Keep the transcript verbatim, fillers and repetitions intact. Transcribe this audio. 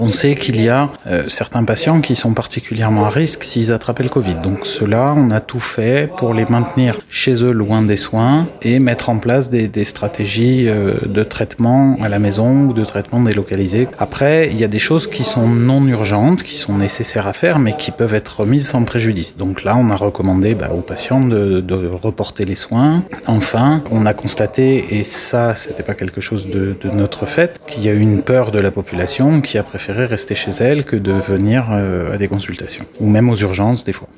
On sait qu'il y a euh, certains patients qui sont particulièrement à risque s'ils attrapaient le Covid. Donc ceux-là, on a tout fait pour les maintenir chez eux loin des soins et mettre en place des, des stratégies euh, de traitement à la maison ou de traitement délocalisé. Après, il y a des choses qui sont non urgentes, qui sont nécessaires à faire, mais qui peuvent être remises sans préjudice. Donc là, on a recommandé bah, aux patients de, de reporter les soins. Enfin, on a constaté, et ça, c'était pas quelque chose de, de notre fait, qu'il y a eu une peur de la population qui a préféré rester chez elle que de venir euh, à des consultations, ou même aux urgences des fois.